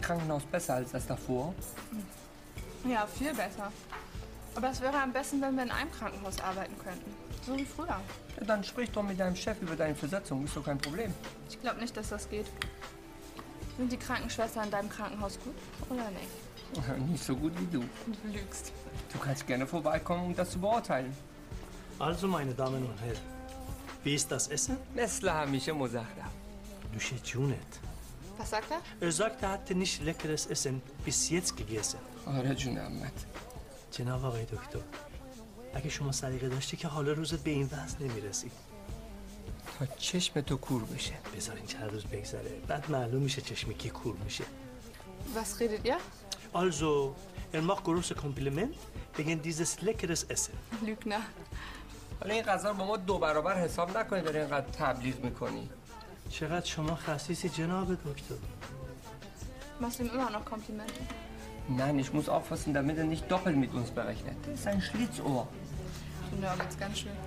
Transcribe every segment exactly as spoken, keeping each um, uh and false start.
Krankenhaus besser als das davor? Ja, viel besser. Aber es wäre am besten, wenn wir in einem Krankenhaus arbeiten könnten. So wie früher. Ja, dann sprich doch mit deinem Chef über deine Versetzung. Ist doch kein Problem. Ich glaube nicht, dass das geht. Sind die Krankenschwestern in deinem Krankenhaus gut oder nicht? Nicht so gut wie du. Du lügst. Du kannst gerne vorbeikommen, um das zu beurteilen. Also, meine Damen und Herren, wie ist das Essen? مثل همیشه مزخرف. نوش جونت. Was sagt er? Er sagt, er hatte nicht leckeres Essen bis jetzt gegessen. آره جون عمت. جناب آقای دکتر، اگه شما سلیقه داشتی که حالا روزت به این وضع نمیرسی. تا چشم تو کور بشه. بذارین چند روز بگذره، بعد معلوم میشه چشم کی کور میشه. Was redet ihr? Also, er macht große Kompliment wegen dieses leckeres Essen. Lügner. حالا این غذا رو با ما دو برابر حساب نکنی داری اینقدر تبلیغ میکنی. چقدر شما خسیسی جناب دکتر. Machst du ihm immer noch Komplimente? Nein, ich muss aufpassen, damit er nicht doppelt mit uns berechnet. Das ist ein Schlitzohr. Du nörgelst ganz schön.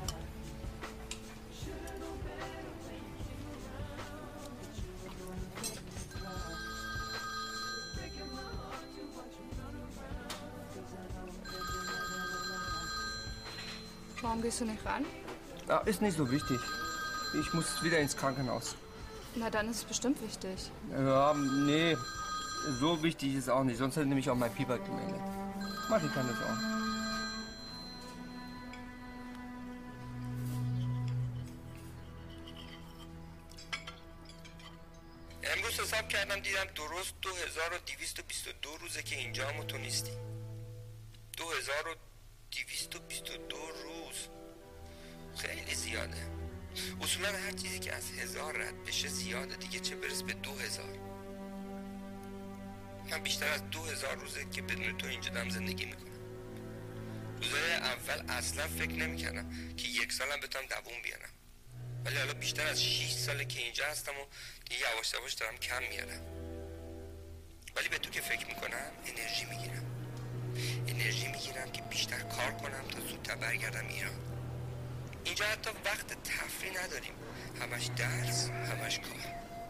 Warum gehst du nicht ran? Ja, ist nicht so wichtig. Ich muss wieder ins Krankenhaus. Na, dann ist es bestimmt wichtig. Ja, nee. So wichtig ist auch nicht. Sonst hätte nämlich auch mein Pieper gemeldet. Mach dir keine Sorgen. امروز حساب کردم دیدم درست دو هزار و دویست و بیست و دو روزه که اینجام و تو نیستی. دو هزار و دویست و بیست و دو روز. خیلی زیاده. اصولا هر چیزی که از هزار رد بشه زیاده دیگه، چه برس به دو هزار. من بیشتر از دو هزار روزه که بدون تو اینجا دارم زندگی میکنم. روزهای اول اصلا فکر نمیکردم که یک سالم بتونم دووم بیارم، ولی حالا بیشتر از شش ساله که اینجا هستم و دیگه یواش یواش دارم کم میارم. ولی به تو که فکر میکنم انرژی میگیرم. انرژی میگیرم که بیشتر کار کنم تا زودتر برگردم ایران. اینجا حتی وقت تفریح نداریم، همش درس، همش کار.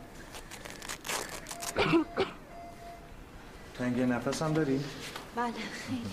تنگی نفس هم داری؟ بله خیلی.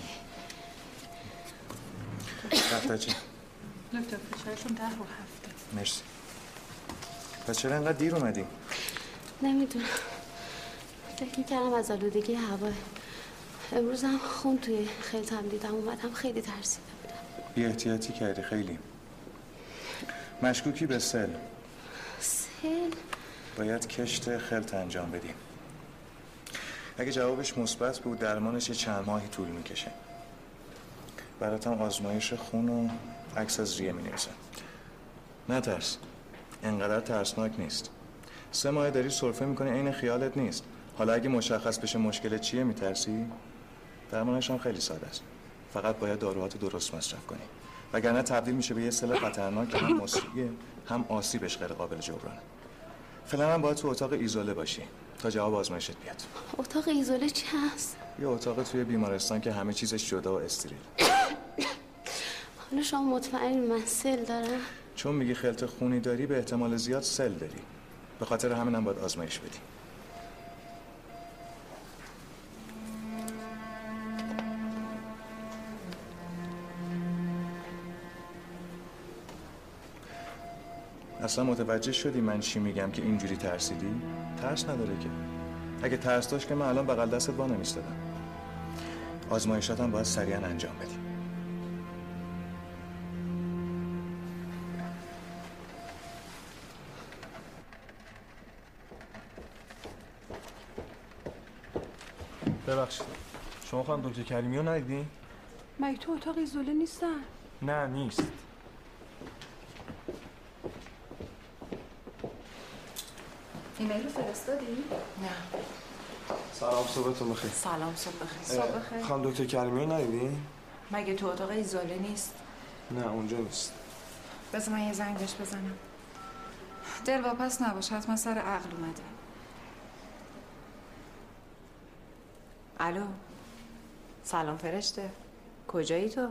دفترچه؟ دکتر فشارشون ده رو هفته. مرسی. پس چرا اینقدر دیر اومدی؟ نمیدونم. فکر میکردم از آلودگی هوا. امروز هم خون توی خیلتم دیدم، اومدم خیلی ترسیده بودم. بی احتیاطی کردی خیلی. مشکوکی به سل. سل؟ باید کشت خلط انجام بدیم. اگه جوابش مثبت بود درمانش یه چند ماهی طول میکشه. براتم آزمایش خون و عکس از ریه مینویسم. نترس، انقدر ترسناک نیست. سه ماه داری سرفه میکنی، عین خیالت نیست. حالا اگه مشخص بشه مشکل چیه میترسی؟ درمانش هم خیلی ساده است. فقط باید داروهات درست مصرف کنی، وگرنه تبدیل میشه به یه سل خطرناک که هم مسریعه هم آسیبش غیر قابل جبرانه. فعلا هم باید تو اتاق ایزوله باشی تا جواب آزمایشت بیاد. اتاق ایزوله چی هست؟ یه اتاق توی بیمارستان که همه چیزش جدا و استریل. حالا شما مطمئنی من سل دارم؟ چون میگی خلط خونی داری به احتمال زیاد سل داری. به خاطر همینم باید آزمایش بدی. اصلا متوجه شدی من چی میگم که اینجوری ترسیدی؟ ترس نداره که. اگه ترس داشت که من الان بغل دستت وا نمیستادم. آزمایشات هم باید سریعا انجام بدی. ببخشید شما خانم دکتر کریمی رو ندیدین؟ مگه تو اتاق ایزوله نیستن؟ نه نیست. ایمیل رو فرستادی؟ نه. سلام صبحتون بخیر. سلام صبح بخیر. صبح بخیر. خانم دکتر کریمی رو ندیدین؟ مگه تو اتاق ایزوله نیست؟ نه اونجا نیست. بذار من یه زنگ بهش بزنم. دلواپس نباش، حتما سر عقل اومده. الو. سلام فرشته. کجایی تو؟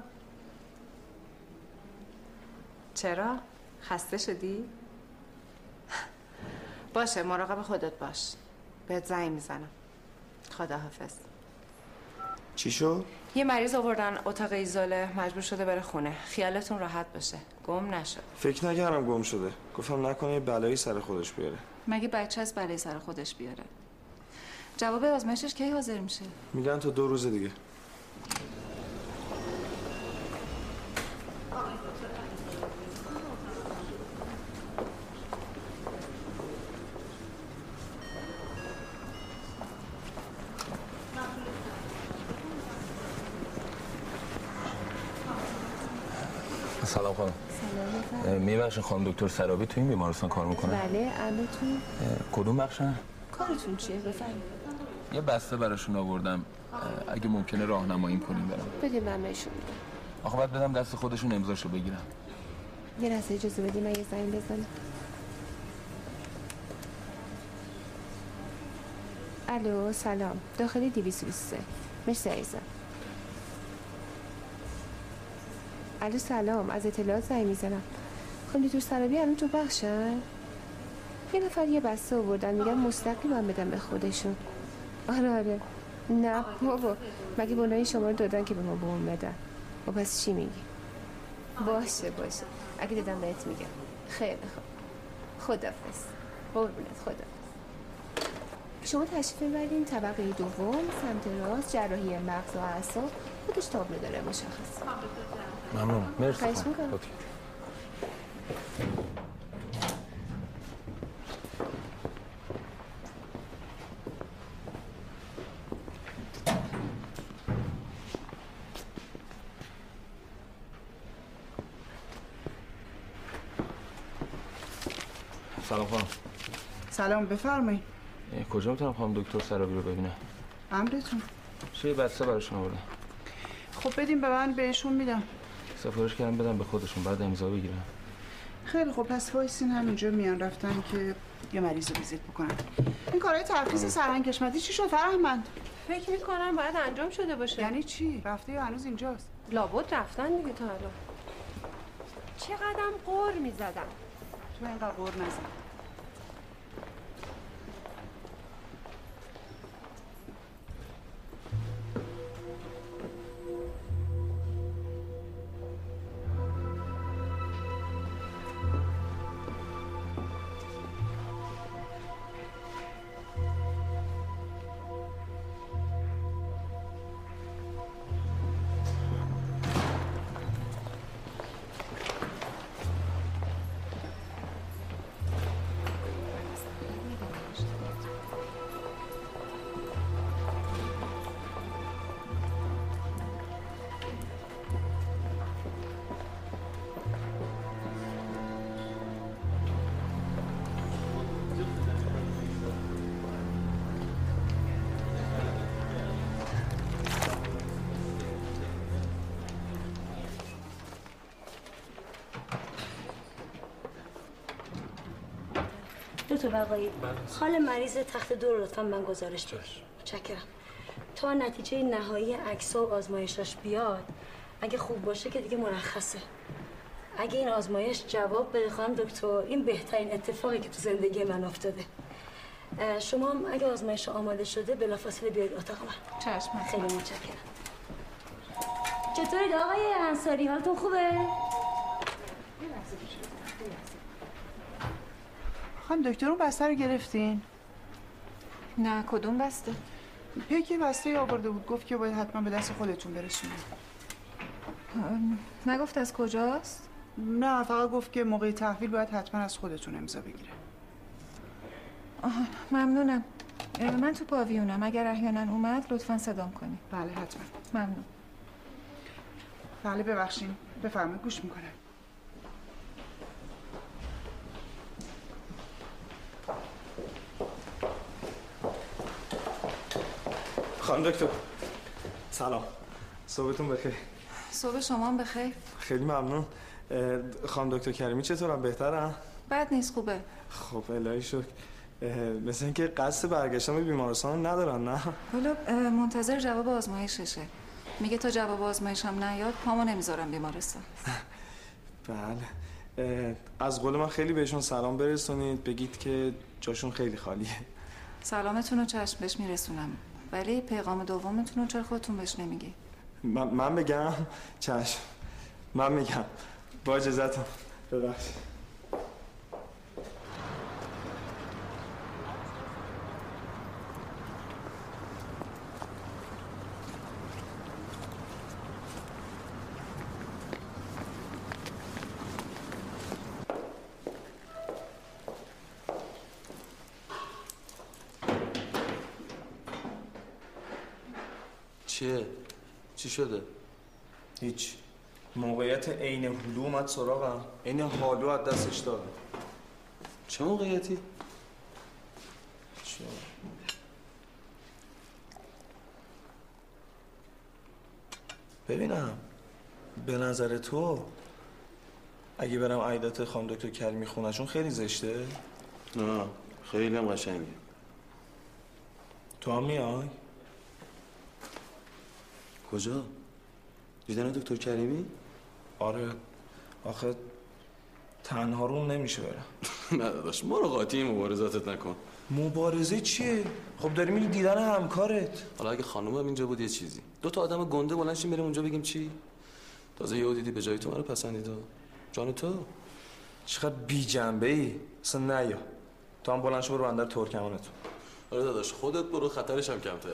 چرا؟ خسته شدی؟ باشه مراقب خودت باش. بهت زنگ میزنم. خداحافظ. چی شد؟ یه مریض آوردن اتاق ایزوله، مجبور شده بره خونه. خیالتون راحت باشه، گم نشد. فکر نکردم گم شده. گفتم نکنه یه بلایی سر خودش بیاره. مگه بچه از بلای سر خودش بیاره؟ جواب آزمایشش کی حاضر میشه؟ میگن تا دو روز دیگه. سلام خانم. سلام. میبخشین خانم دکتر سرابی تو این بیمارستان کار میکنه؟ بله. البته کدوم بخشن؟ کارتون چیه؟ بفرمایید. یه بسته براشون آوردم، اگه ممکنه راهنماییم کنیم برام. بدید من بهشون میدم. آخه باید بدم دست خودشون امضاشو بگیرم. یه لحظه اجازه بدید من یه زنگ بزنم. الو سلام. داخلی دویست و بیست و سه. مرسی عزیزم. الو سلام، از اطلاعات زنگ میزنم. خانم دکتر سرابی الان تو بخشن؟ یه نفر یه بسته آوردن، میگن مستقیم هم بدم به خودشون. آره آره. نه بابا، مگه بنای شما رو دادن که به ما به اون بدن. و پس چی میگی؟ باشه باشه، اگه دادم بهت میگم. خیلی خوب. خدافظ. قربونت، خدافظ. شما تشریف ببرین طبقه دوم، سمت راست، جراحی مغز و اعصاب. خودش تابلو داره مشخص. ممنون. مرسی. خواهش میکنم. سلام خانم. سلام، بفرمایید. کجا میتونم خانم دکتر سرابی رو ببینم؟ امرتون. چه بسته براشون آوردم. خب بدیم به من، بهشون میدم. سفارش کردم بدم به خودشون، بعد امضا بگیرم. خیلی خب، پس وایسین همینجا میان رفتن که یه مریض رو ویزیت بکنن. این کارهای ترخیص سرهنگ کشمتی چی شد فرهمند؟ فکر میکنم باید انجام شده باشه. یعنی چی؟ رفته یا هنوز اینجاست؟ لابد رفتن دیگه تا الان. چقدرم قور میزدم. تو اینقدر قور نزن. دکتر بقایی، حال مریض تخت دو لطفا من گزارش بدید. متشکرم. تا نتیجه نهایی عکس‌ها و آزمایشاش بیاد، اگه خوب باشه که دیگه مرخصه. اگه این آزمایش جواب بده خانم دکتر، این بهترین اتفاقی که تو زندگی من افتاده. شما هم اگه آزمایش آماده شده بلافاصله بیاید اتاق من. چشم. خیلی متشکرم. چطورید آقای انصاری، حالتون خوبه؟ خانم دکتر اون بسته رو گرفتین؟ نه، کدوم بسته؟ پیکی بسته آورده بود، گفت که باید حتما به دست خودتون برسونید. نگفت از کجاست؟ نه، فقط گفت که موقع تحویل باید حتما از خودتون امضا بگیره. آها، ممنونم. من تو پاویونم، اگر احیانا اومد لطفا صدام کنید. بله حتما. ممنون. بله ببخشید، بفرمایید گوش میکنم. خانم دکتر سلام، صبحتون بخیر. صبح شما هم بخیر. خیلی ممنون. خانم دکتر کریمی چطورن؟ بهترن؟ بد نیست، خوبه. خب الهی شکر. مثل اینکه قصد برگشتن به بیمارستان ندارن، نه؟ حالا منتظر جواب آزمایششه. میگه تا جواب آزمایشم نیاد پامو نمیذارم بیمارستان. بله. از قول من خیلی بهشون سلام برسونید، بگید که جاشون خیلی خالیه. سلامتون رو چشم بهش میرسونم. ولی پیغام دومتون رو چرا خودتون بهش نمیگی؟ من, من بگم؟ چشم من میگم. با اجازهتون. ببخشید. چیه؟ چی شده؟ هیچ. موقعیت عین هلو اومد سراغم. عین هالو از دستش دادم. چه موقعیتی؟ چه؟ ببینم به نظر تو اگه برم عیادت خانم دکتر کریمی خونشون خیلی زشته؟ نه خیلی هم قشنگه. تو هم میای؟ کجا؟ دیدن دکتر کریمی؟ آره آخه تنها رو نمیشه برم. نه داداش مراقاتی مبارزاتت نکن. مبارزه چیه؟ خب داری میری دیدن همکارت. حالا اگه خانومم اینجا بود یه چیزی. دو تا آدم گنده بلند شیم بریم اونجا بگیم چی؟ تازه یهو دیدی به جای تو منو پسندید. جان تو چقدر بی جنبه ای. اصلا نیا. تو هم بلند شو برو بندر ترکمانتون. آره داداش خودت برو خطرش هم کمتره.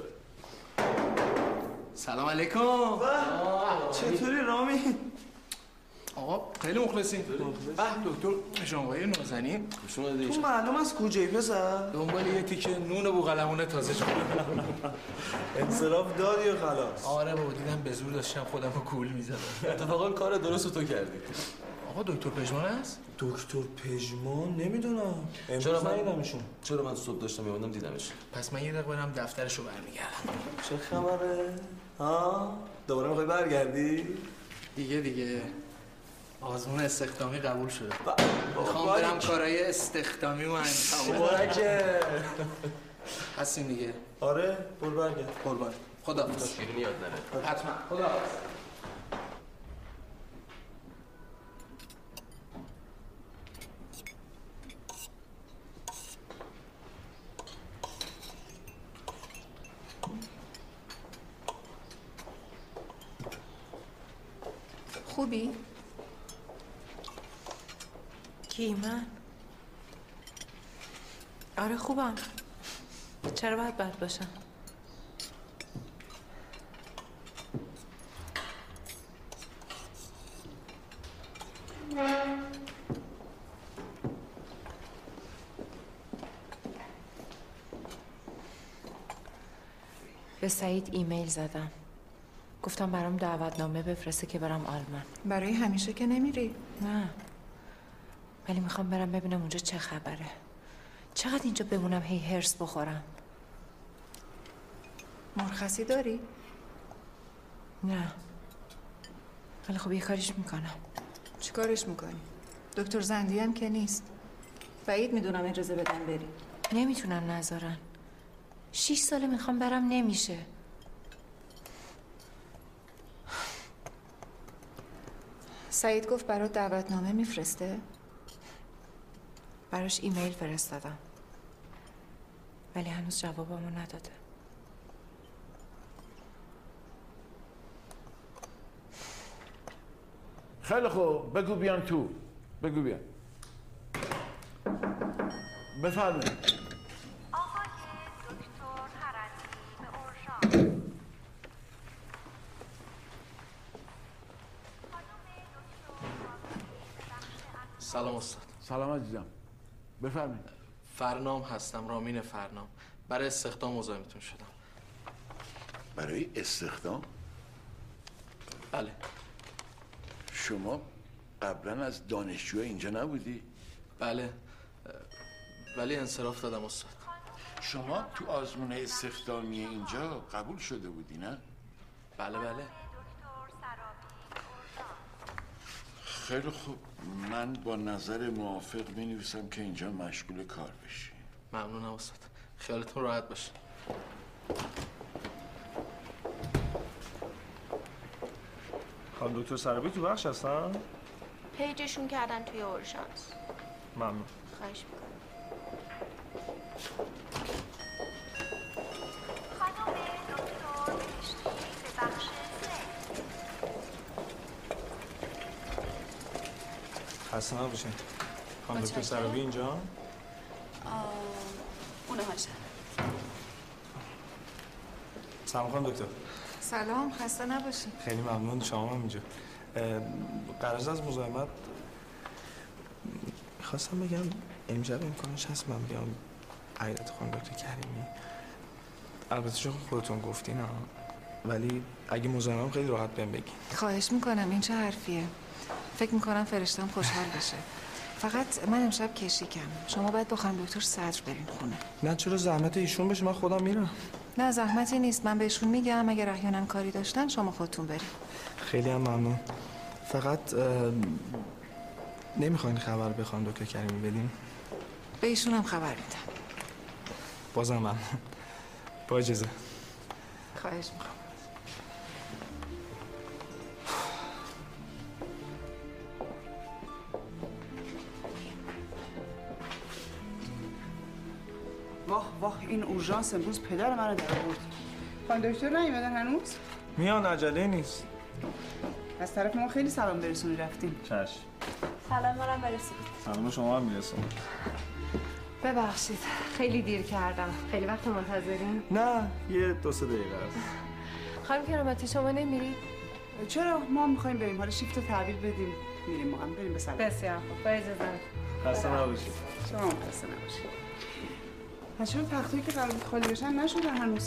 سلام علیکم. چطوری رامی؟ آقا خیلی مخلصیم. به دکتر شنوایی نازنین. خوش اومدی. تو معلوم از کجایی پسر؟ دنبال یه تیکه نون بوقلمون تازه شده. انصراف دادی و خلاص. آره بابا دیدم به زور داشتم خودم رو کول می‌زدم. اتفاقا کار درست تو کردی. آقا دکتر پژمان است؟ دکتر پژمان نمیدونم. چرا من ندیدمشون؟ چرا من صبح داشتم میومدم دیدمش. پس من یه دقیقه برم دفترشو برمیگردم. چه خبره؟ ها؟ دوباره میخوای برگردی؟ دیگه دیگه آزمون استخدامی قبول شده. میخوام برم کارهای استخدامی و انجام مبارکه. هستیم دیگه. آره برو برگرد. قربان. خداحافظ. شیرینی یاد نره. حتما. خداحافظ. خوبی؟ کی من؟ آره خوبم. چرا باید بد باشم؟ به سعید ایمیل زدم. گفتم برام دعوتنامه بفرسته که برم آلمان. برای همیشه که نمیری؟ نه ولی میخوام برم ببینم اونجا چه خبره. چقدر اینجا بمونم هی هرس بخورم؟ مرخصی داری؟ نه ولی خب یه کاریش میکنم. چی کارش میکنی؟ دکتر زندی هم که نیست. بعید میدونم اجازه بدن بری. نمیتونن نذارن. شیش ساله میخوام برم نمیشه. سعید گفت برات دعوتنامه میفرسته؟ براش ایمیل فرستادم ولی هنوز جوابمو نداده. خیلی خوب بگو بیان تو. بگو بیان. بفرمایید. سلام استاد. سلام عزیزم. بفرمایید. فرنام هستم، رامین فرنام. برای استخدام مزاحمتون شدم. برای استخدام؟ بله. شما قبلا از دانشجو اینجا نبودی؟ بله ولی انصراف دادم استاد. شما تو آزمون استخدامی اینجا قبول شده بودی نه؟ بله بله. خیلی خوب. من با نظر موافق می‌نویسم که اینجا مشغول کار بشی. ممنونم استاد. خیالتون راحت باشه. خانم دکتر سرابی تو بخش هستن؟ پیجشون کردن توی اورژانس. ممنون. خواهش میکنم. خانم خسته نباشین. خانم دکتر سرابی اینجا؟ اونه هاشه. سلام خانم دکتر. سلام، خسته نباشین. خیلی ممنون، شما هم اینجا. قرض از مزاحمت خواستم بگم امشب امکانش هست من بیام عیادت خانم دکتر کریمی. البته شما خودتون گفتین ها، ولی اگه مزاحمم خیلی راحت بهم بگین. خواهش میکنم، این چه حرفیه؟ فکر میکنم فرشتم خوشحال بشه. فقط من امشب کشیکم. شما باید با خانم دکتر صدر برین خونه. نه چرا زحمت ایشون بشه، من خودم میرم. نه زحمتی نیست، من بهشون میگم اگر احیانا کاری داشتن شما خودتون برین. خیلی هم ممنون. فقط نمیخواین خبر به خانم دکتر کریمی بدین؟ به ایشون هم خبر میدم. بازم ممنون. با اجازه. خواهش میکنم. واه واه این اورژانس امروز پدر منو در آورد. خانم دکتر نیومدن هنوز؟ میان، عجله نیست. از طرف ما خیلی سلام برسونی رفتیم. چشم. سلام ما رو برسید. سلام شما هم میرسون. ببخشید خیلی دیر کردم. خیلی وقت منتظرین؟ نه یه دو سه دقیقه است. خانم کرامتی شما نمیرید؟ چرا؟ ما میخوایم بریم، حالا شیفت رو تحویل بدیم میریم. ما هم بریم به سلام. بسیار خوب، با اجازه. خسته نباشید. شما هم خسته نباشید. پس چرا تختایی که قرار خالی بشن نشدن هنوز؟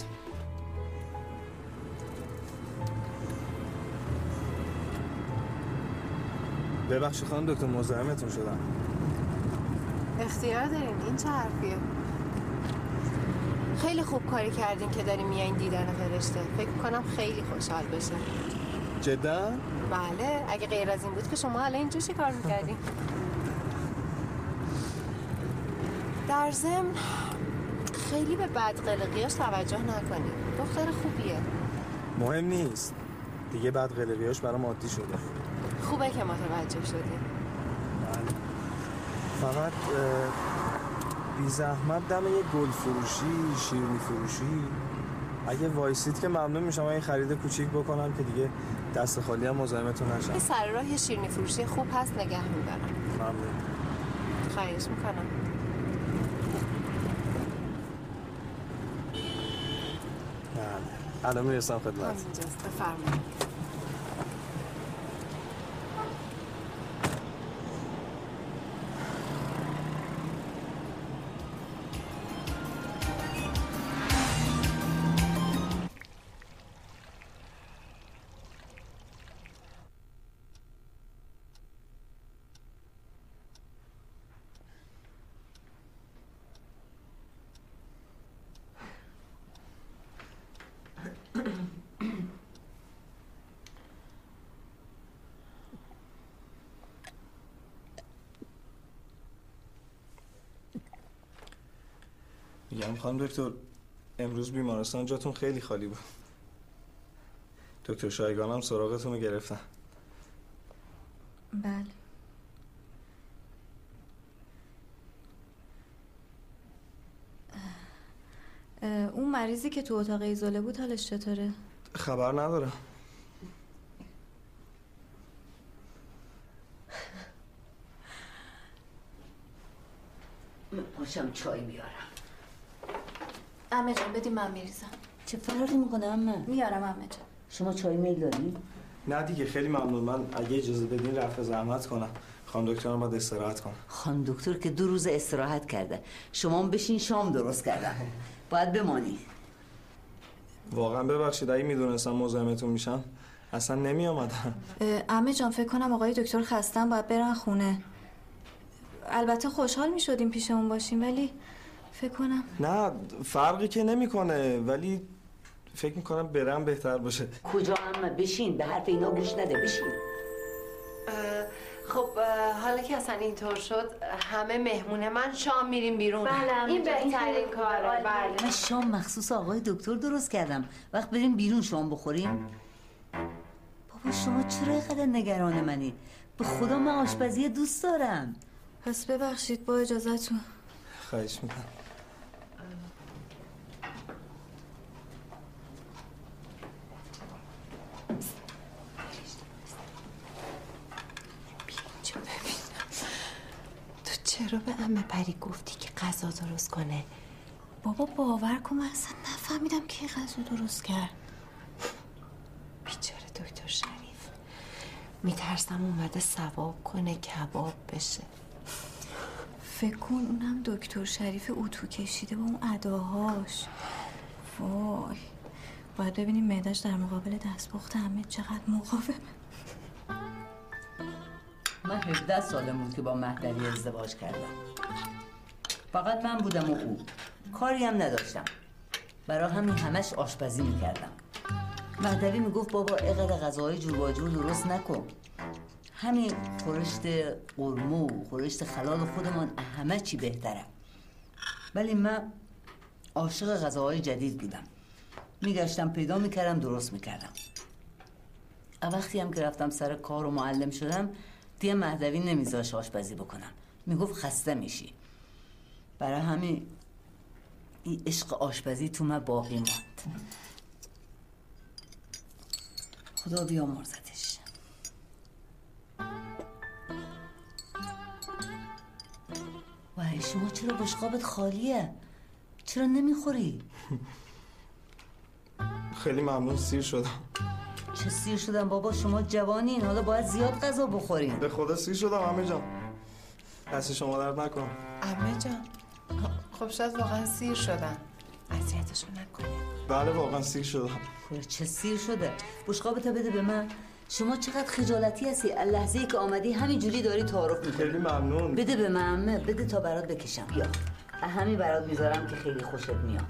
ببخشید خانم دکتر مزاحمتون شدم. اختیار دارین، این چه حرفیه؟ خیلی خوب کاری کردین که دارین میایین دیدن فرشته. فکر کنم خیلی خوشحال بشه. جدا؟ بله، اگه غیر از این بود که شما الان اینجا چی کار میکردین؟ در ضمن خیلی به بدقلقیاش توجه نکنید. دختر خوبیه. مهم نیست. دیگه بدقلقیاش برام عادی شده. خوبه که متوجه شدی. فقط بی زحمت دم یه گل فروشی، شیرینی فروشی اگه وایسید که ممنون میشم این خرید کوچیک بکنم که دیگه دست خالی هم مزاحمتون نشم. این سر راه یه شیرینی فروشی خوب هست، نگه میدارم. ممنون. خواهش میکنم. بله. الان میرسم خدمت. همینجاست، بفرمایید. میگم خانم دکتر امروز بیمارستان جاتون خیلی خالی بود. دکتر شایگان هم سراغتون رو گرفتن. بله. اون مریضی که تو اتاق ایزوله بود حالش چطوره؟ خبر ندارم. من پاشم چای بیارم. عمه جان بدیم من میریزم. چه فرقی میکنه عمه؟ میارم عمه جان. شما چای میل دارین؟ نه دیگه خیلی ممنون. من اگه اجازه بدین رفع زحمت کنم. خانم دکتر هم باید استراحت کنم. خانم دکتر که دو روز استراحت کرده. شما هم بشین شام درست کردن. باید بمانی. واقعا ببخشید اگه میدونستم مزاحمتون میشم اصلا نمی آمدم. عمه جان فکر کنم آقای دکتر خستن باید برن خونه. البته خوشحال میشدیم پیشمون باشیم ولی فکر کنم نه فرقی که نمیکنه، ولی فکر میکنم برم بهتر باشه. کجا عمه؟ بشین، به حرف اینا گوش نده، بشین. خب حالا که اصلا اینطور شد همه مهمونه، من شام میریم بیرون. بله این بهترین کاره. بله. من شام مخصوص آقای دکتر درست کردم. وقت بریم بیرون شام بخوریم. بابا شما چرا اینقدر نگران منی؟ به خدا من آشپزی دوست دارم. پس ببخشید با اجازهتون. خواهش میکنم. چرا به عمه پری گفتی که غذا درست کنه؟ بابا باور کن من اصلا نفهمیدم کی غذا درست کرد. بیچاره دکتر شریف، میترسم اومده ثواب کنه کباب بشه. فکر کن اونم دکتر شریف اتو کشیده با اون اداهاش. وای باید ببینیم معدش در مقابل دستپخت همه چقدر مقاومه. من هفده سالم بود که با مهدوی ازدواج کردم. فقط من بودم و او. کاری هم نداشتم. برای همین همش آشپزی میکردم. مهدوی میگفت بابا اینقدر غذاهای جور با جور درست نکن. همین خورشت قرمه و خورشت خلال خودمان همه چی بهتره. ولی من عاشق غذاهای جدید بودم. میگشتم پیدا میکردم درست میکردم. وقتی هم که رفتم سر کار و معلم شدم دیگه مهدوی نمیذاش آشپزی بکنم. میگفت خسته میشی. برای همین این عشق آشپزی تو من باقی ماند. خدا بیامرزتش. وای شما چرا بشقابت خالیه؟ چرا نمیخوری؟ خیلی ممنون، سیر شدم. چه سیر شدم بابا؟ شما جوانین، حالا باید زیاد غذا بخورین. به خدا سیر شدم عمه جان. دست شما درد نکنم. عمه جان خب شاید واقعا سیر شدن، اذیتشون نکنید. بله واقعا سیر شدم. چه سیر شده؟ بشقابتو بده به من. شما چقدر خجالتی هستی. لحظه ای که آمدی همین جوری داری تعارف میکنی. خیلی ممنون. بده به من عمه، بده تا برات بکشم. یا همین برات میذارم که خیلی خوشت میاد.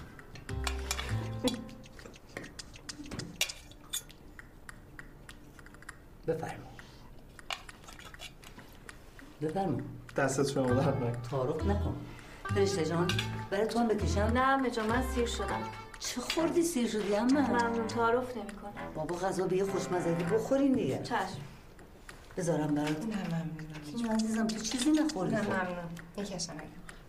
بفرما بفرما. دستت شما درد نکنه. تعارف نکن. فرشته جان برای تو هم بکشم؟ نه عمه جان من سیر شدم. چه خوردی سیر شدی عمه؟ ممنون، تعارف نمی‌کنم. بابا غذا به یه خوشمزگی بخورین دیگه. چشم. بذارم برات. نه ممنون. کیم عزیزم تو چیزی نخوردی؟ نه ممنون. میکشم اگه.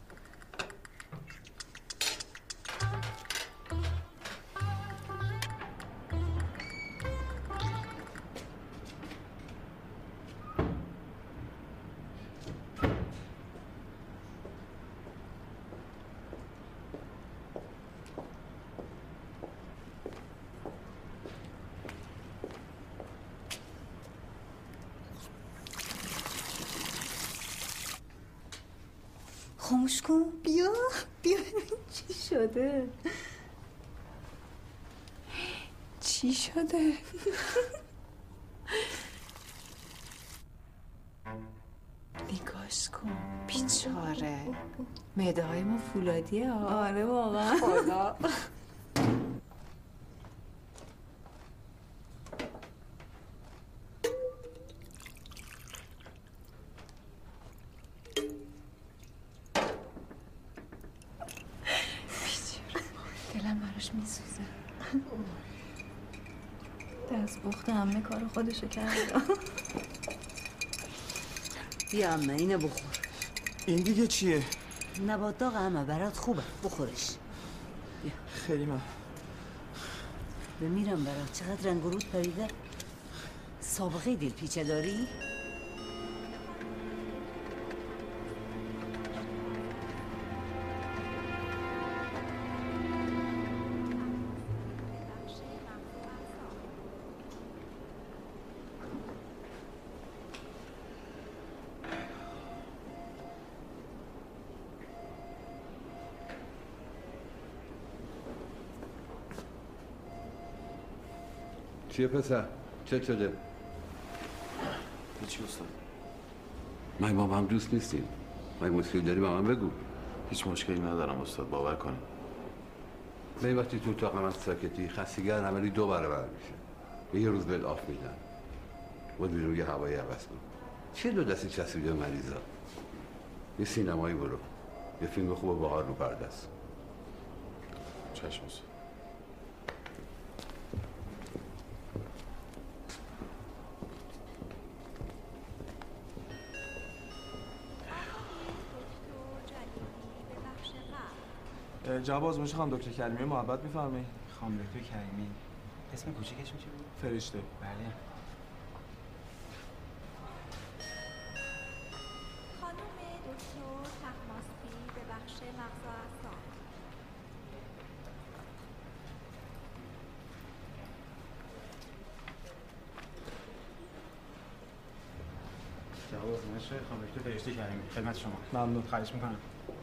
خاموش کن. بیا بیا چی شده؟ چی شده؟ نگاش کن بیچاره، معده های ما فولادیه ها. آره واقعا. خدا دلم براش میسوزه. دستپخت همه کار خودشو کرده. بیا عمه اینو بخور. این دیگه چیه؟ نبات داغ عمه برات خوبه، بخورش. بیا. خیلی من بمیرم برات. چقدر رنگ و رود پریده. سابقه دل پیچه داری؟ چیه پسر؟ چه شده؟ هیچی استاد. من با هم دوست نیستیم. من مشکلی داری به من بگو. هیچ مشکلی ندارم استاد، باور کنیم. به این وقتی تو اتاق من ساکتی خستگی هر عملی دو برابر میشه. به یه روز بهت آف میدن. باید بیرون یه هوایی عوض کن. چیه دو دستی چسبیده به مریضا؟ یه سینمایی برو. یه فیلم خوب و بهار رو پرده است. چشم استاد. جواب آزمایش خانم دکتر کریمی محبت می‌فرمایید؟ خانم دکتر کریمی. اسم کوچیکشون چی بود؟ فرشته. بله. خانم دکتر جواب آزمایش خانم دکتر فرشته کریمی خدمت شما. ممنون. خواهش میکنم.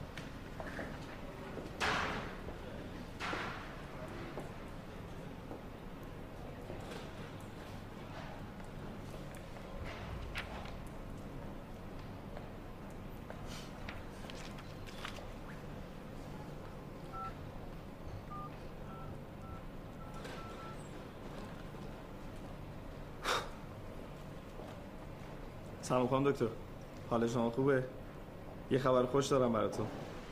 سلام خانم دکتر، حال شما خوبه؟ یه خبر خوش دارم براتون.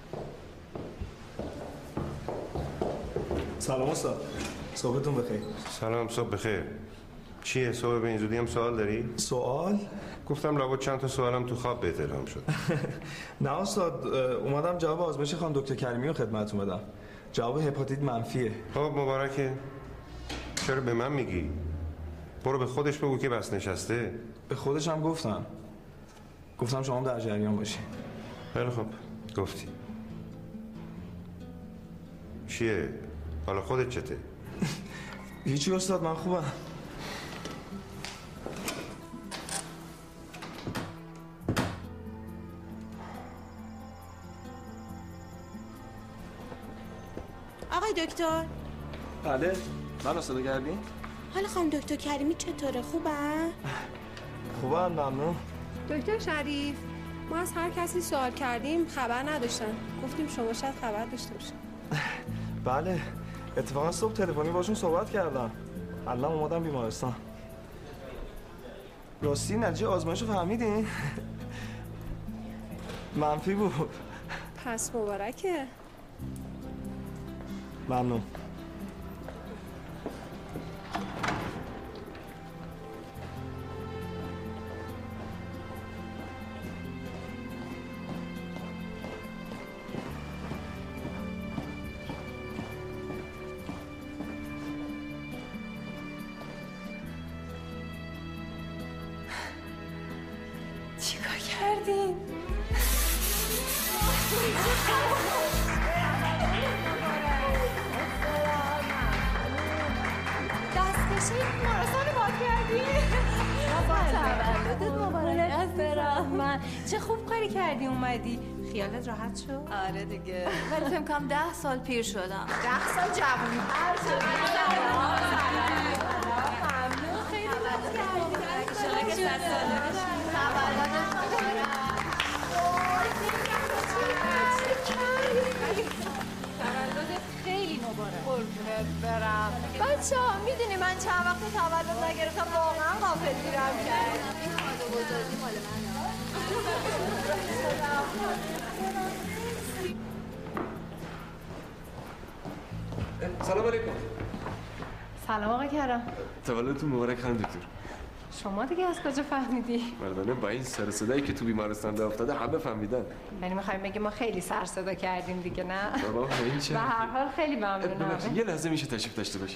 سلام استاد، صبحتون بخیر. سلام، صبح بخیر. چیه صبح به این زودی هم سوال داری؟ سوال؟ گفتم لابد چند تا سوالم تو خواب بهت الهام شد. نه استاد، اومدم جواب آزمایش خانم دکتر کریمی رو خدمتتون بدم. جواب هپاتیت منفیه. خب مبارکه. چرا به من میگی؟ برو به خودش بگو که بس نشسته. به خودش هم گفتم. گفتم شما در جریان باشی. خیلی خب، گفتی. چیه؟ حالا خودت چته؟ هیچی استاد، من خوبم. آقای دکتر. بله، من صدا کردین؟ حالا خانم دکتر کریمی چطوره؟ خوبن؟ خوبن، ممنون. دکتر شریف، ما از هر کسی سوال کردیم خبر نداشتن. گفتیم شما شاید خبر داشته باشین. بله، اتفاقا صبح تلفنی باشون صحبت کردم. الان اومدم بیمارستان. راستی نتیجه آزمایش رو فهمیدین؟ منفی بود. پس مبارکه. ممنون. چیکار کردین؟ دستکشی مارستان رو باد کردی؟ تولدت مبارک است رحمن. چه خوب کاری کردی اومدی. خیالت راحت شد؟ آره دیگه. ولی فکر کنم ده سال پیر شدم. ده سال جوونی هر ممنون، خیلی لطف کردی. انشالله که صد ساله بشی. تولدت خیلی مبارک. قربونت برم. بچه ها میدونی من چند وقت تولد نگرفتم، واقعا غافل گیرم کرد. این کادو بزرگی مال منه. سلام علیکم. سلام آقا کرم. تولدتون مبارک خانم دکتر. شما دیگه از کجا فهمیدی؟ مردانه با این سر صدایی که تو بیمارستان راه افتاده همه فهمیدن. یعنی می‌خوایم بگیم ما خیلی سر صدا کردیم دیگه، نه؟ بابا این چه؟ به هر حال خیلی ببخشید ممنونم. یه لحظه میشه تشریف داشته باشید.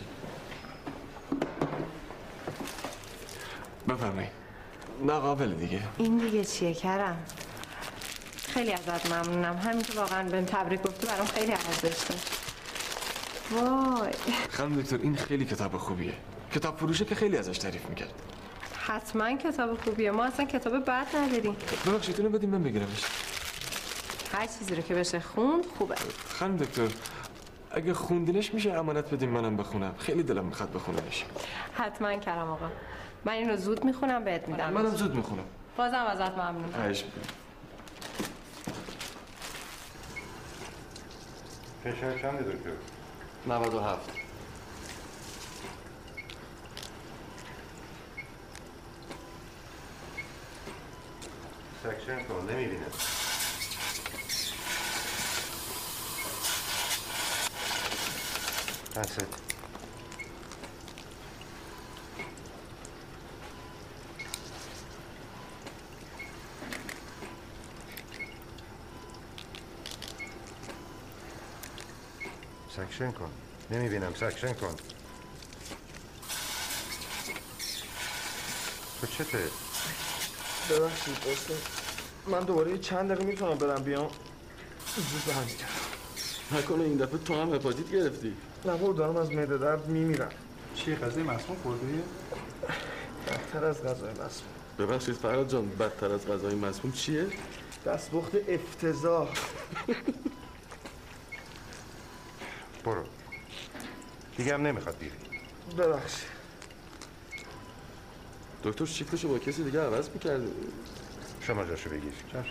بفرمایید. نه قابل دیگه. این دیگه چیه کرم؟ خیلی ازت ممنونم. همین که واقعا بهم تبریک گفتی برام خیلی ارزش داشت. وای. خانم دکتر این خیلی کتاب خوبیه. کتاب فروشه که خیلی ازش تعریف میکرد. حتما کتاب خوبیه. ما اصلا کتاب بد نداریم. ببخشید اینو بدیم من بگیرمش. هر چیزی رو که بشه خوند خوبه. خانم دکتر اگه خوندینش میشه امانت بدیم منم بخونم. خیلی دلم میخواد بخونمش. حتما کرم آقا. من این رو زود میخونم بهت میدم. منم زود میخونم. بازم ازت ممنونم. خواهش فشار چنده دکتر؟ نود و هفت. سکشن کن، نمیبینم. That's it. سکشن کن. نمیبینم، سکشن کن. تو چته؟ ببخشید استاد، من دوباره چند دقیقه میتونم برم بیام؟ زود برمیگردم. نکنه این دفعه تو هم هپاتیت گرفتی؟ نه بابا دارم از معده درد میمیرم. چیه غذای مسموم خوردی؟ بدتر از غذای مسموم. ببخشید فرهاد جان، بدتر از غذای مسموم چیه؟ دستپخت افتضاح. برو دیگه هم نمیخواد بیری. ببخشید دکتر شیفتشو با کسی دیگه عوض میکرده. شما جاشو بگیر.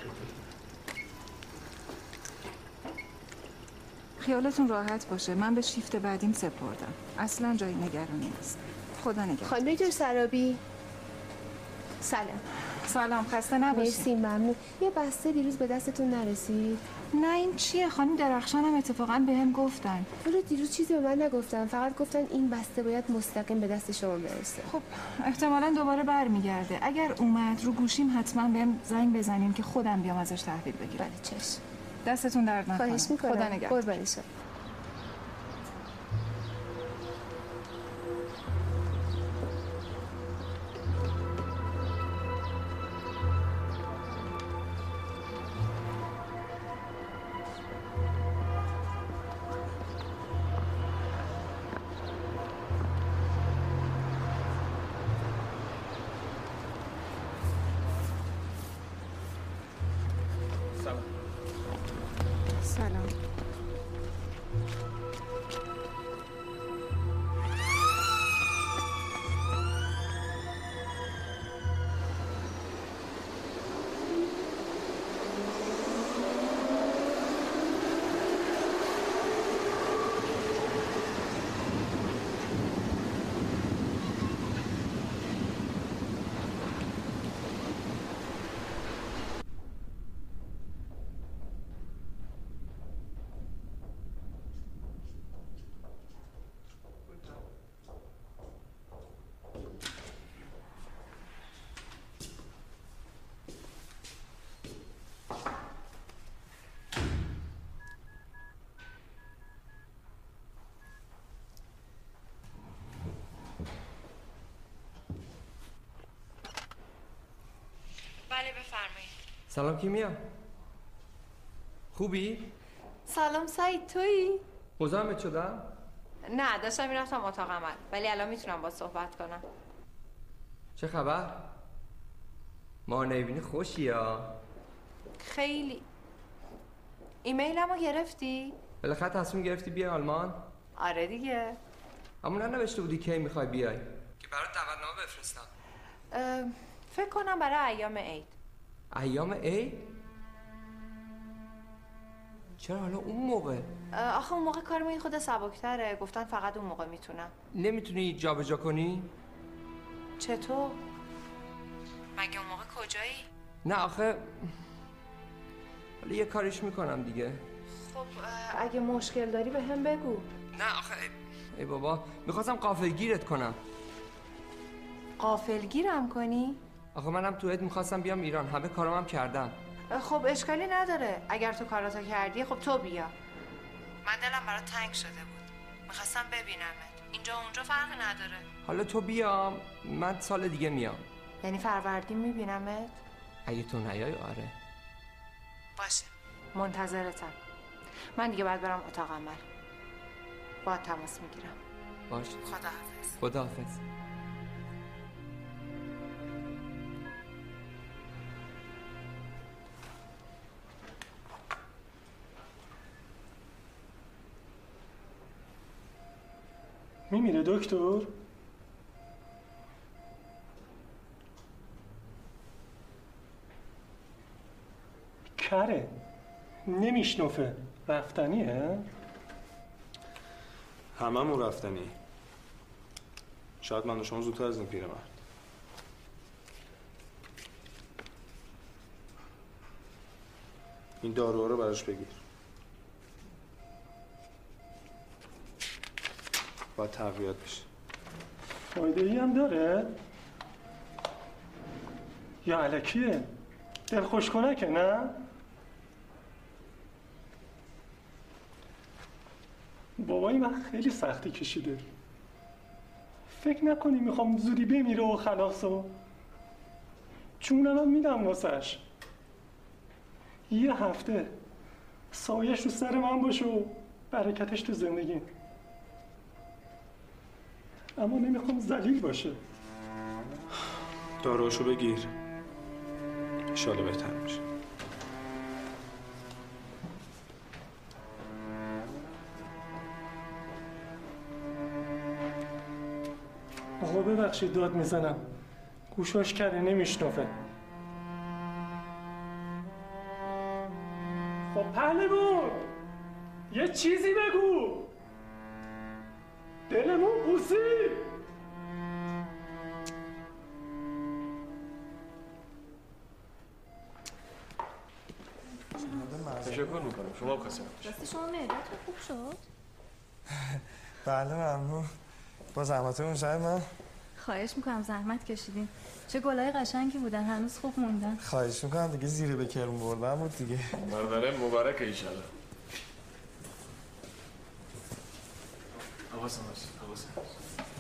خیالتون راحت باشه، من به شیفت بعدیم سپردم. اصلا جای نگرانی نیست. خدا نگهدار. خانم دکتر سرابی سلام. سلام، خسته نباشید. مرسی، ممنون. یه بسته دیروز به دستتون نرسید؟ نه این چیه؟ خانم درخشان هم اتفاقا بهم گفتن. ولی دیروز چیزی به من نگفتن، فقط گفتن این بسته باید مستقیم به دست شما برسه. خب احتمالاً دوباره برمیگرده. اگر اومد رو گوشیم حتما بهم زنگ بزنین که خودم بیام ازش تحویل بگیرم. بله چشم. دستتون درد نکنه. خواهش میکنم. خدا نگهدار. قربان شم. سلام. بله بفرمایید. سلام کیمیا. خوبی؟ سلام سعید، تویی؟ مزاحمت شدم؟ نه داشتم میرفتم اتاق عمل، ولی الان میتونم با صحبت کنم. چه خبر؟ ما نمیبینی خوشی یا؟ خیلی. ایمیلمو گرفتی؟ بالاخره تصمیم گرفتی بیای آلمان؟ آره دیگه. اما ننوشته بودی کی میخوای بیای که برات دعوتنامه بفرستم؟ فکر کنم برای ایام عید. ایام عید؟ چرا حالا اون موقع؟ آخه اون موقع کار این خود سبکتره، گفتن فقط اون موقع میتونم. نمیتونی جابجا کنی؟ چطور؟ مگه اون موقع کجایی؟ نه آخه حالا یه کاریش میکنم دیگه. خب اگه مشکل داری به هم بگو. نه آخه ای, ای بابا میخواستم غافلگیرت کنم. غافلگیرم کنی؟ آخه منم تو عید میخواستم بیام ایران، همه کارام هم کردم. خب اشکالی نداره، اگر تو کاراتو کردی خب تو بیا. من دلم برات تنگ شده بود، میخواستم ببینمت. اینجا اونجا فرقی نداره. حالا تو بیام، من سال دیگه میام. یعنی فروردین میبینمت؟ اگه تو نیای آره. باشه منتظرتم. من دیگه باید برم اتاق عمل. باید تماس میگیرم. باشه. خداحافظ. خداحافظ. میمیره دکتر؟ کره نمیشنفه، رفتنیه؟ هممون رفتنی. شاید من و شما زودتر از این پیرمرد. این داروها رو براش بگیر. باید تقویت بشه. فایده ای هم داره؟ یا علکیه؟ دل خوش کنه که نه؟ بابای من خیلی سختی کشیده. فکر نکنی میخوام زودی بمیره و خلاص و جونم هم میدم واسش. یه هفته سایش رو سر من باشه و برکتش تو زندگی. اما نمیخوام ذلیل باشه. داروشو بگیر، انشالله بهتر میشه. آقا ببخشید داد میزنم، گوشاش کره نمیشنفه. خب پهلوون یه چیزی بگو، دلمون قوسی. تشکر میکنم. شما کسی نباشید. راستی شما معدتون خوب شد؟ بله ممنون. با زحمتمون شاید من خواهش میکنم زحمت کشیدین. چه گلای قشنگی بودن، هنوز خوب موندن. خواهش میکنم دیگه زیر به کرم بردن بود دیگه. مردانه مبارک ایشالله. حواسم هست. حواسم هست.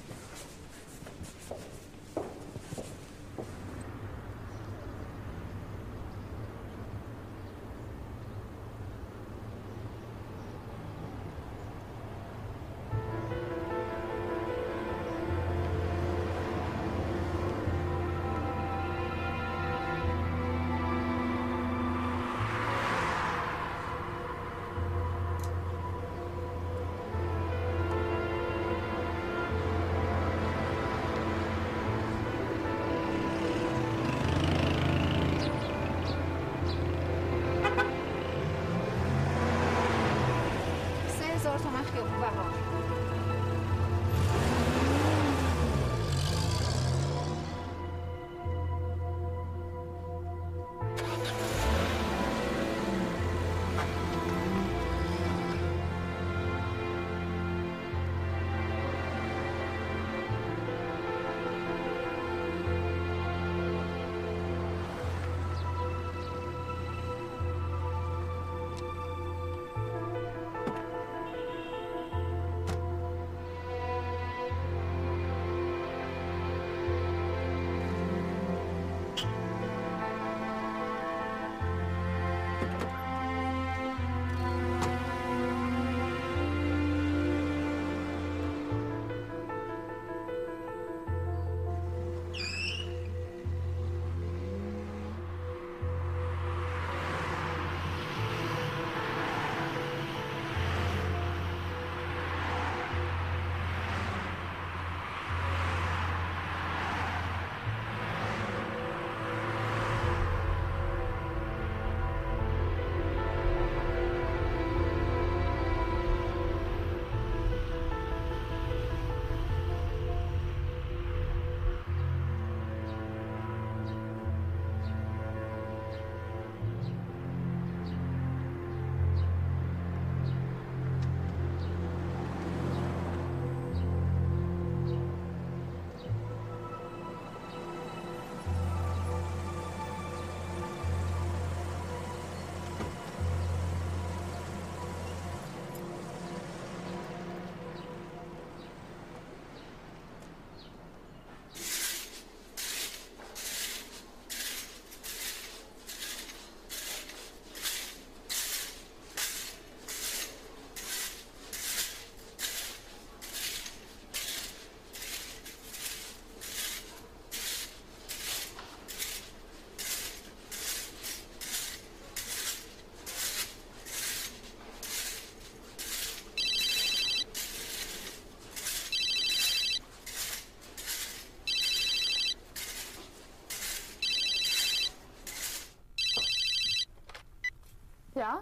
Ja?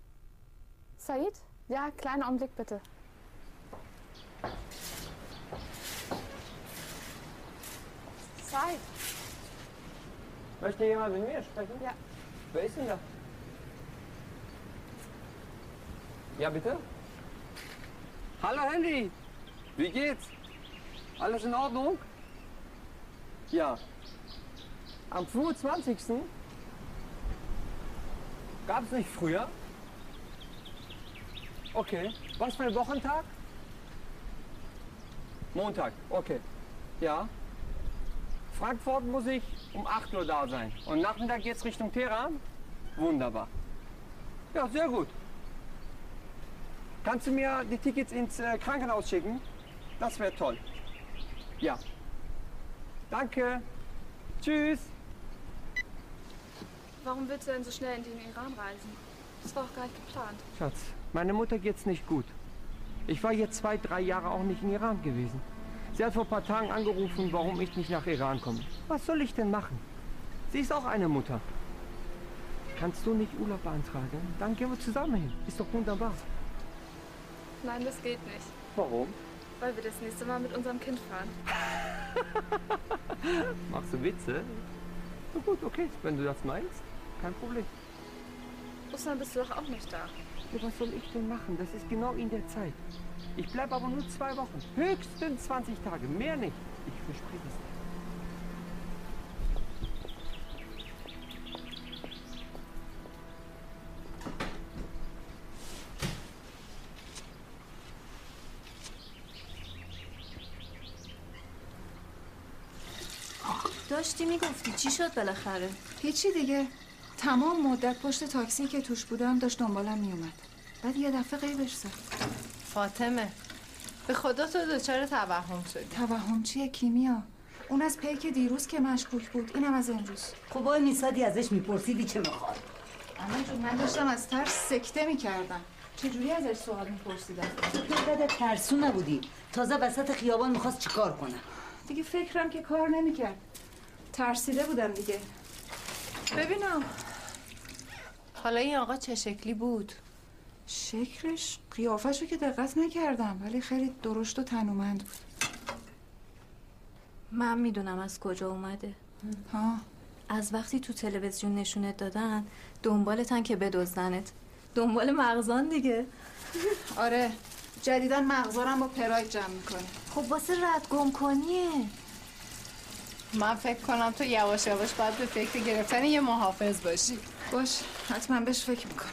Said? Ja, kleinen Augenblick bitte. Said. Möchte jemand mit mir sprechen? Ja. Wer ist denn da? Ja, bitte? Hallo Henry, wie geht's? Alles in Ordnung? Ja. Am fünfundzwanzigsten Gab es nicht früher? Okay. Was für ein Wochentag? Montag, okay. Ja. Frankfurt muss ich um acht Uhr da sein. Und Nachmittag geht's Richtung Teheran? Wunderbar. Ja, sehr gut. Kannst du mir die Tickets ins äh, Krankenhaus schicken? Das wäre toll. Ja. Danke. Tschüss. Warum willst du denn so schnell in den Iran reisen? Das war auch gar nicht geplant. Schatz, meine Mutter geht's nicht gut. Ich war jetzt zwei, drei Jahre auch nicht in Iran gewesen. Sie hat vor ein paar Tagen angerufen, warum ich nicht nach Iran komme. Was soll ich denn machen? Sie ist auch eine Mutter. Kannst du nicht Urlaub beantragen? Dann gehen wir zusammen hin. Ist doch wunderbar. Nein, das geht nicht. Warum? Weil wir das nächste Mal mit unserem Kind fahren. Machst du Witze? Na gut, okay, wenn du das meinst, kein Problem. Ostern bist du doch auch nicht da. Ja, was soll ich denn machen? Das ist genau in der Zeit. Ich bleibe aber nur zwei Wochen. Höchstens zwanzig Tage, mehr nicht. Ich verspreche es dir. داشتی میگفتی چی شد بالاخره؟ هیچی دیگه. تمام مدت پشت تاکسی که توش بودم داشت دنبالم میومد. بعد یه دفعه غیبش زد. فاطمه به خدا تو دچار توهم شدی. توهم چیه کیمیا؟ اون از پیک دیروز که مشکوک بود، اینم از امروز. خب وای میسادی ازش میپرسیدی چه میخواد؟ اما جون من داشتم از ترس سکته میکردم. چجوری ازش سوال میپرسیدم؟ تو قدر ترسو نبودی. تازه وسط خیابان میخواست چیکار کنه؟ دیگه فکرم که کار نمیکرد. ترسیده بودم دیگه. ببینم حالا این آقا چه شکلی بود؟ شکلش قیافش که دقت نکردم ولی خیلی درشت و تنومند بود. من میدونم از کجا اومده. ها؟ از وقتی تو تلویزیون نشونت دادن دنبالتن که بدزدنت. دنبال مغزان دیگه. آره جدیدن مغزارم با پراید جمع میکنه. خب واسه رد گم کنیه. من فکر کنم تو یواش یواش باید به فکر گرفتن یه محافظ باشی. باش حتما بهش فکر میکنم.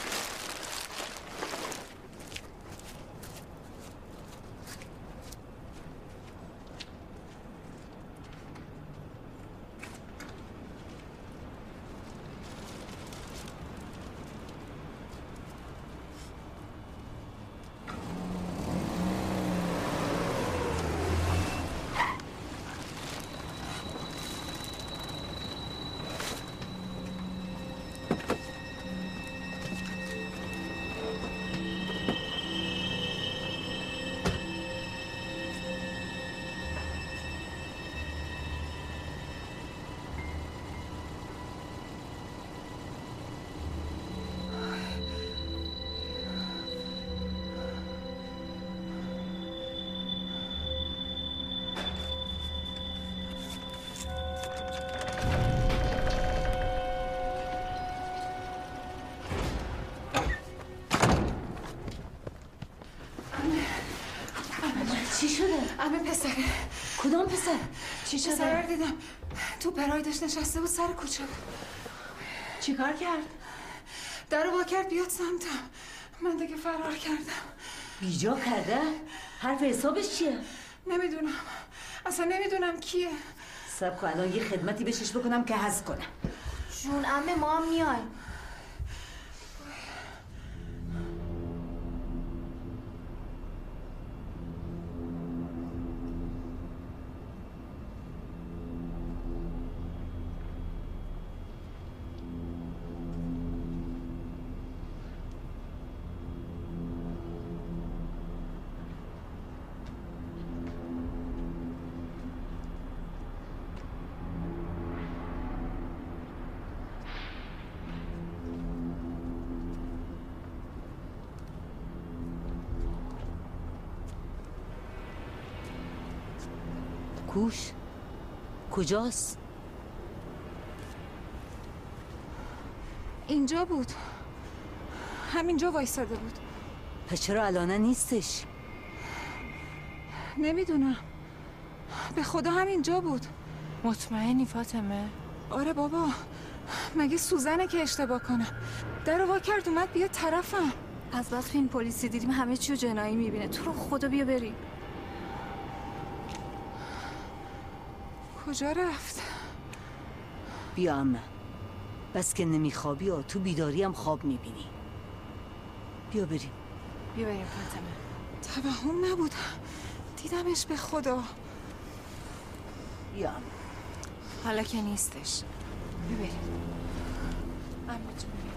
چی شده؟ همه پسره. کدام پسر؟ چی شده؟ پسر دیدم تو پرایدش نشسته بود سر کوچه بود. چی کار کرد؟ در رو وا کرد بیاد سمتم. من دیگه فرار کردم. بیجا کرده؟ حرف حسابش چیه؟ نمیدونم اصلا نمیدونم کیه. صبر کن الان یه خدمتی بهش بکنم که حذف کنم. جون عمه ما هم میایم. کوش کجاست؟ اینجا بود. همینجا وایساده بود. پس چرا الان نیستش؟ نمیدونم. به خدا همینجا بود. مطمئنی فاطمه؟ آره بابا. مگه سوزنه که اشتباه کنم؟ در رو وا کرد اومد بیا طرفم. از بس فیلم پلیسی دیدیم همه چیو جنایی میبینه. تو رو خدا بیا بریم. کجا رفت؟ بیا عمه. بس که نمیخوابی و تو بیداری هم خواب میبینی. بیا بریم. بیا بریم فاطمه. توهم نبود، دیدمش به خدا. بیا حالا که نیستش. بیا بریم. عمو جون